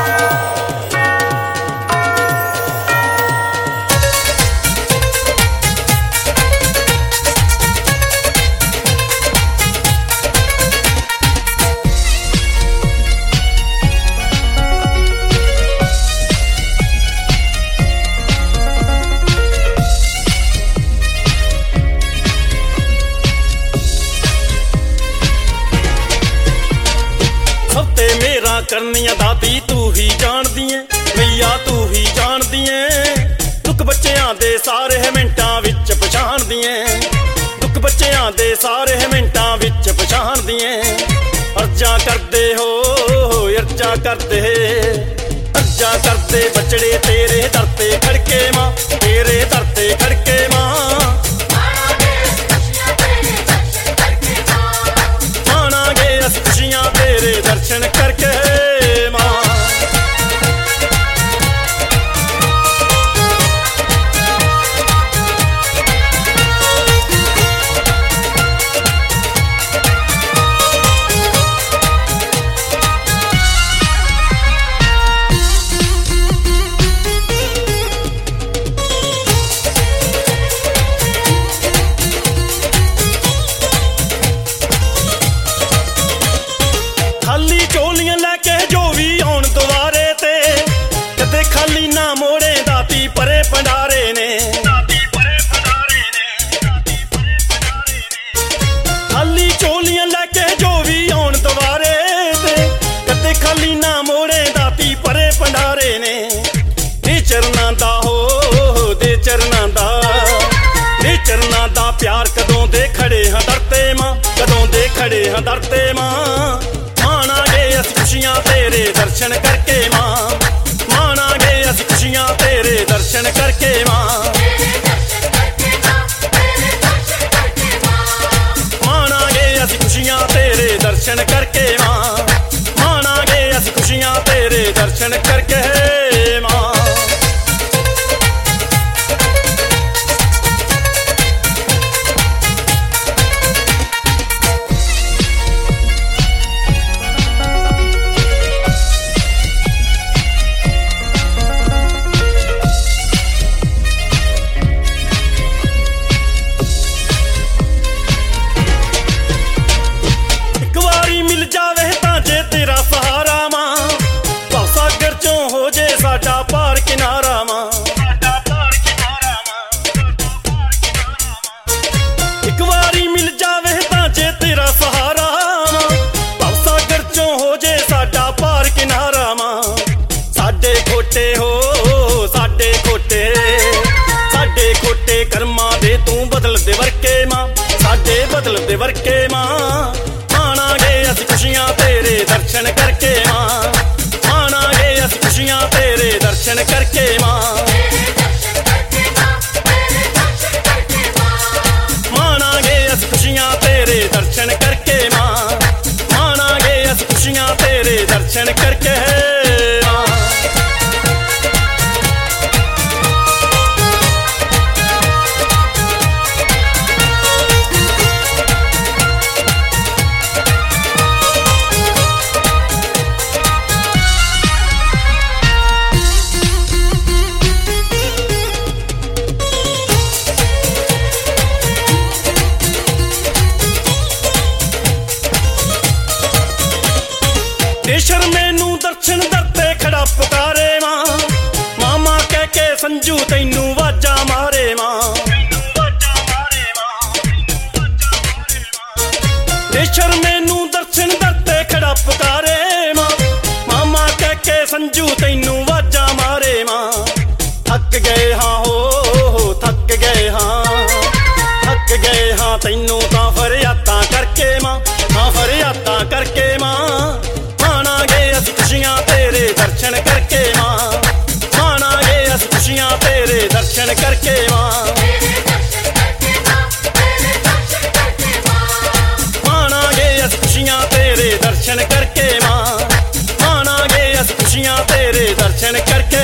करनिया दाती तू ही जाणदी ऐ मैया तू ही जाणदी ऐ दुख बच्चियां दे सारे मिंटां विच पछाणदी ऐ दुख बच्चियां दे सारे मिंटां विच पछाणदी ऐ अर्जा करदे हो अर्जा करदे बचड़े तेरे दर ते खड़के मां तेरे दर ते खड़के मां आणांगे अस खुशियां तेरे दर्शन करके मां खाली चोलियां लैके जो भी आउण दुआरे ते कदे खाली ना मोड़े दाती परे भंडारे ने खाली चोलियां लैके जो भी आउण दुआरे ते कदे खाली ना मोड़े दाती परे भंडारे ने दे चरना दा हो दे चरना दा प्यार कदों दे खड़े हां दरते मां कदों दे खड़े हां दरते मां माणांगे अस खुशियां तेरे दर्शन करके मां माणांगे अस खुशियां तेरे दर्शन करके मां माणांगे अस खुशियां तेरे दर्शन करके मां माणांगे अस खुशियां तेरे दर्शन करके मां तेरा सहारा मां भाव सागर चों हो जे साडा पार किनारा मां एक वारी मिल जावे तां जे तेरा सहारा मां भाव सागर चों हो जे साडा पार किनारा मां साडे खोटे हो साडे खोटे कर्मा दे तू बदल दे वरके मां साडे बदल दे वरके मां माणांगे अस खुशियां तेरे दर्शन करके मां माणांगे अस खुशियां तेरे दर्शन करके मां माणांगे अस खुशियां तेरे दर्शन करके मां माणांगे अस खुशियां तेरे दर्शन करके मां देशर मैनू दर्शन दरते खड़ा पुकारे मां मामा कह के संजू तैनू वाजा मारे मां देशर मैनू दर्शन दरते खड़ा पुकारे मां मामा कह के संजू तैनू वाजा मारे मां थक गए हाँ हो थक गए हाँ तैनू तां फरियादां करके मां हाँ फरियादां करके मां माणांगे अस खुशियां तेरे दर्शन करके मां माणांगे अस खुशियां तेरे दर्शन करके मां माणांगे अस खुशियां तेरे दर्शन करके मां माणांगे अस खुशियां तेरे दर्शन करके